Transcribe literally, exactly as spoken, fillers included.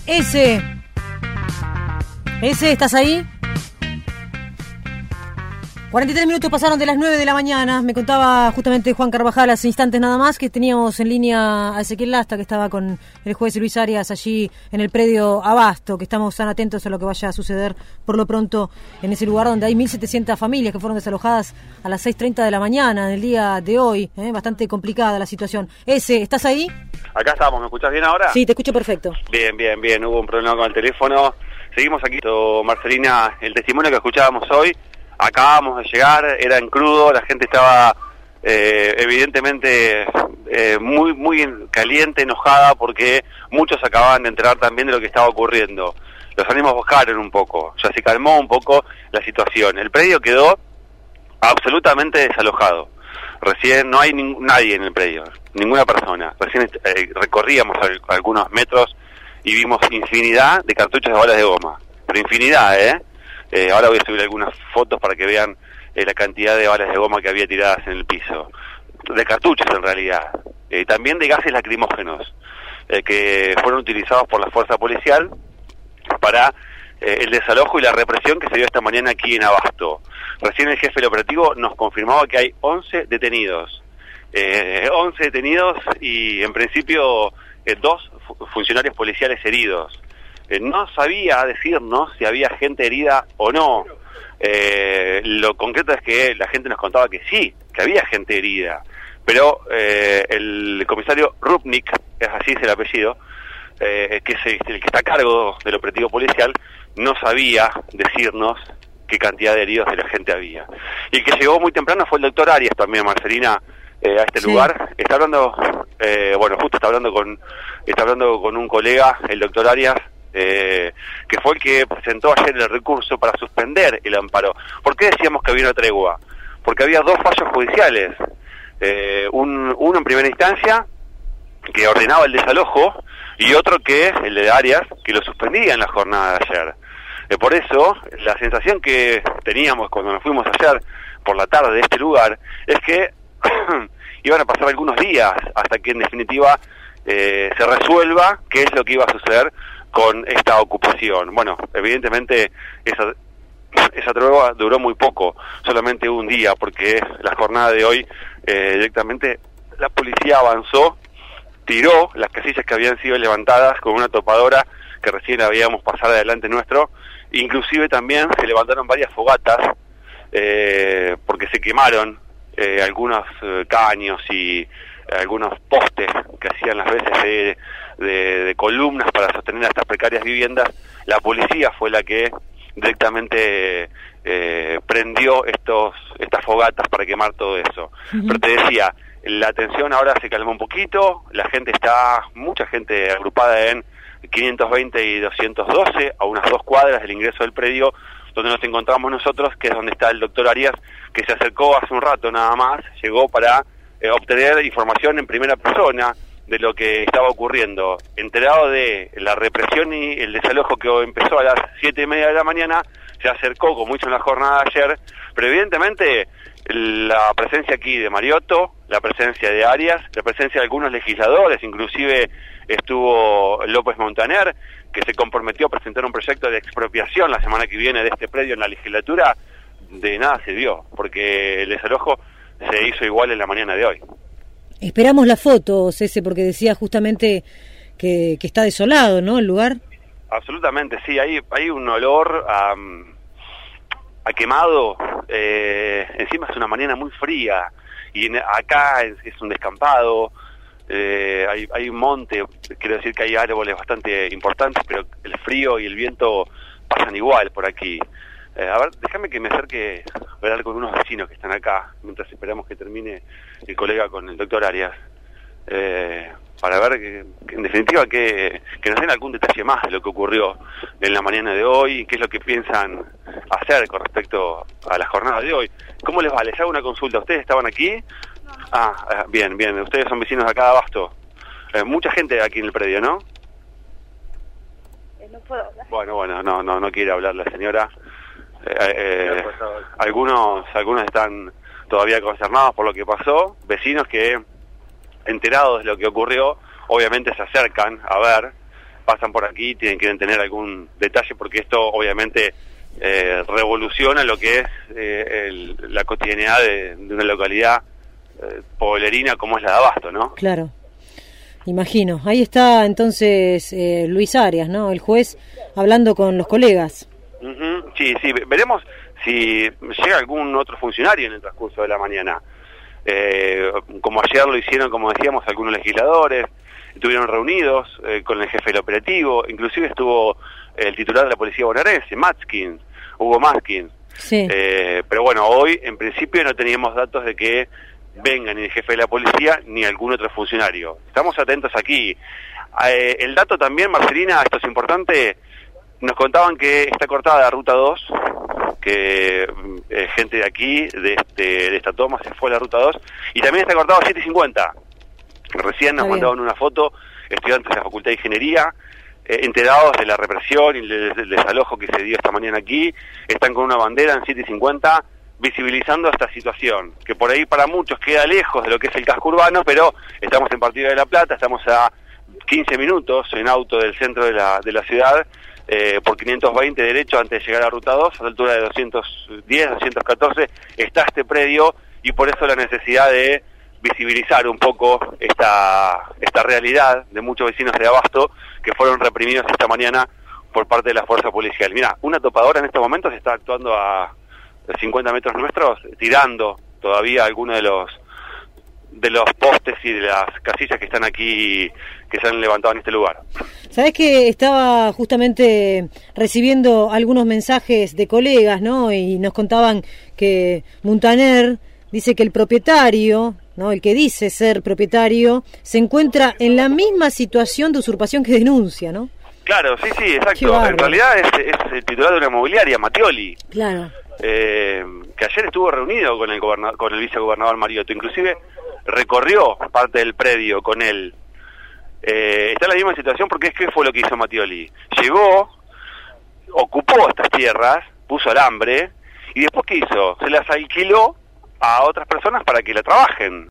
Ese. Ese, ¿estás ahí? cuarenta y tres minutos pasaron de las nueve de la mañana. Me contaba justamente Juan Carvajal hace instantes nada más que teníamos en línea a Ezequiel Lasta, que estaba con el juez Luis Arias allí en el predio Abasto, que estamos tan atentos a lo que vaya a suceder por lo pronto en ese lugar donde hay mil setecientas familias que fueron desalojadas a las seis treinta de la mañana del día de hoy. ¿eh? Bastante complicada la situación. Ese, ¿estás ahí? Acá estamos, ¿me escuchás bien ahora? Sí, te escucho perfecto. Bien, bien, bien, hubo un problema con el teléfono. Seguimos aquí, Marcelina, el testimonio que escuchábamos hoy. Acabamos de llegar, era en crudo, la gente estaba eh, evidentemente eh, muy muy caliente, enojada, porque muchos acababan de enterar también de lo que estaba ocurriendo. Los ánimos bajaron un poco, ya se calmó un poco la situación. El predio quedó absolutamente desalojado. Recién no hay ning- nadie en el predio, ninguna persona. Recién eh, recorríamos al- algunos metros y vimos infinidad de cartuchos de balas de goma, pero infinidad, ¿eh? Eh, ahora voy a subir algunas fotos para que vean eh, la cantidad de balas de goma que había tiradas en el piso. De cartuchos en realidad. Eh, también de gases lacrimógenos eh, que fueron utilizados por la fuerza policial para eh, el desalojo y la represión que se dio esta mañana aquí en Abasto. Recién el jefe del operativo nos confirmaba que hay once detenidos. Eh, once detenidos y en principio eh, dos fu- funcionarios policiales heridos. Eh, no sabía decirnos si había gente herida o no. Eh, lo concreto es que la gente nos contaba que sí, que había gente herida, pero eh, el comisario Rupnik, es así es el apellido, eh, que es el que está a cargo del operativo policial, no sabía decirnos qué cantidad de heridos de la gente había. Y el que llegó muy temprano fue el doctor Arias también, Marcelina, eh, a este sí. lugar. Está hablando, eh, bueno, justo está hablando con, está hablando con un colega, el doctor Arias, Eh, que fue el que presentó ayer el recurso para suspender el amparo. ¿Por qué decíamos que había una tregua? Porque había dos fallos judiciales, eh, un, uno en primera instancia que ordenaba el desalojo y otro que, el de Arias, que lo suspendía en la jornada de ayer. Eh, por eso, la sensación que teníamos cuando nos fuimos ayer por la tarde de este lugar es que iban a pasar algunos días hasta que en definitiva eh, se resuelva qué es lo que iba a suceder con esta ocupación. Bueno, evidentemente esa, esa tregua duró muy poco, solamente un día, porque la jornada de hoy eh, directamente la policía avanzó, tiró las casillas que habían sido levantadas con una topadora que recién habíamos pasado adelante nuestro, inclusive también se levantaron varias fogatas, eh, porque se quemaron eh, algunos eh, caños y eh, algunos postes que hacían las veces de De, de columnas para sostener a estas precarias viviendas. La policía fue la que directamente eh, prendió estos estas fogatas para quemar todo eso. Uh-huh. Pero te decía, la tensión ahora se calmó un poquito, la gente está, mucha gente agrupada en quinientos veinte y doscientos doce, a unas dos cuadras del ingreso del predio donde nos encontramos nosotros, que es donde está el doctor Arias, que se acercó hace un rato nada más, llegó para eh, obtener información en primera persona de lo que estaba ocurriendo. Enterado de la represión y el desalojo que empezó a las siete y media de la mañana, se acercó, como hizo en la jornada de ayer, pero evidentemente la presencia aquí de Mariotto, la presencia de Arias, la presencia de algunos legisladores, inclusive estuvo López Montaner, que se comprometió a presentar un proyecto de expropiación la semana que viene de este predio en la legislatura, de nada se dio, porque el desalojo se hizo igual en la mañana de hoy. Esperamos las fotos, ese, porque decía justamente que, que está desolado, ¿no?, el lugar. Absolutamente, sí, hay, hay un olor a, a quemado, eh, encima es una mañana muy fría, y en, acá es, es un descampado, eh, hay, hay un monte, quiero decir que hay árboles bastante importantes, pero el frío y el viento pasan igual por aquí. Eh, a ver, déjame que me acerque a hablar con unos vecinos que están acá, mientras esperamos que termine el colega con el doctor Arias, eh, para ver que, que en definitiva que, que nos den algún detalle más de lo que ocurrió en la mañana de hoy y qué es lo que piensan hacer con respecto a la jornada de hoy. ¿Cómo les va? Les hago una consulta. ¿Ustedes estaban aquí? No. Ah, bien, bien. Ustedes son vecinos de acá de Abasto. Eh, mucha gente aquí en el predio, ¿no? Eh, no puedo hablar. Bueno, bueno, no, no, no quiere hablar la señora. Eh, eh, algunos algunos están todavía consternados por lo que pasó, vecinos que, enterados de lo que ocurrió, obviamente se acercan a ver, pasan por aquí tienen quieren tener algún detalle, porque esto obviamente eh, revoluciona lo que es eh, el, la cotidianidad de, de una localidad eh, poblerina como es la de Abasto, ¿no? Claro, imagino. Ahí está entonces eh, Luis Arias, ¿no? El juez hablando con los colegas. Uh-huh. Sí, sí, veremos si llega algún otro funcionario en el transcurso de la mañana. Eh, como ayer lo hicieron, como decíamos, algunos legisladores, estuvieron reunidos eh, con el jefe del operativo, inclusive estuvo el titular de la policía bonaerense, Matzkin, Hugo Matzkin. Sí. Eh, pero bueno, hoy en principio no teníamos datos de que venga ni el jefe de la policía ni algún otro funcionario. Estamos atentos aquí. Eh, el dato también, Marcelina, esto es importante, nos contaban que está cortada la ruta dos, que eh, gente de aquí, de este de esta toma, se fue a la ruta dos, y también está cortado a siete cincuenta. Recién nos mandaban una foto, estudiantes de la Facultad de Ingeniería, eh, enterados de la represión y del, del desalojo que se dio esta mañana aquí, están con una bandera en siete cincuenta, visibilizando esta situación, que por ahí para muchos queda lejos de lo que es el casco urbano, pero estamos en Partido de la Plata, estamos a quince minutos en auto del centro de la, de la ciudad, eh, por quinientos veinte derecho antes de llegar a la ruta dos, a la altura de doscientos diez, doscientos catorce, está este predio, y por eso la necesidad de visibilizar un poco esta esta realidad de muchos vecinos de Abasto que fueron reprimidos esta mañana por parte de la fuerza policial. Mira, una topadora en estos momentos está actuando a cincuenta metros nuestros, tirando todavía algunos de los de los postes y de las casillas que están aquí, que se han levantado en este lugar. Sabés que estaba justamente recibiendo algunos mensajes de colegas, ¿no? Y nos contaban que Muntaner dice que el propietario, ¿no? El que dice ser propietario, se encuentra en la misma situación de usurpación que denuncia, ¿no? Claro, sí, sí, exacto. En realidad es, es el titular de una inmobiliaria, Mattioli. Claro. Eh, que ayer estuvo reunido con el gobernador, con el vicegobernador Mariotto, inclusive recorrió parte del predio con él. Eh, está en la misma situación porque es que fue lo que hizo Mattioli. Llegó, ocupó estas tierras, puso alambre, y después ¿qué hizo? Se las alquiló a otras personas para que la trabajen.